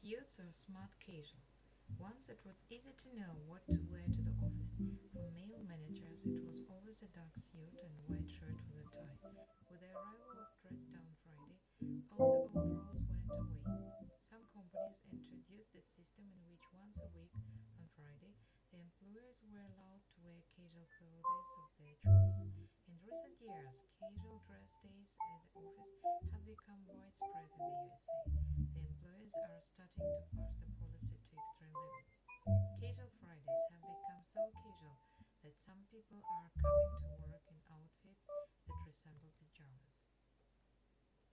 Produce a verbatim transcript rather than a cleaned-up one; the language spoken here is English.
Suits or smart casual? Once it was easy to know what to wear to the office. For male managers, it was always a dark suit and white shirt with a tie. With the arrival of Dress Down Friday, all the old rules went away. Some companies introduced a system in which once a week, on Friday, the employees were allowed to wear casual clothes of their choice. In recent years, casual dress days at the office have become widespread in the U S A. The employers are starting to push the policy to extreme limits. Casual Fridays have become so casual that some people are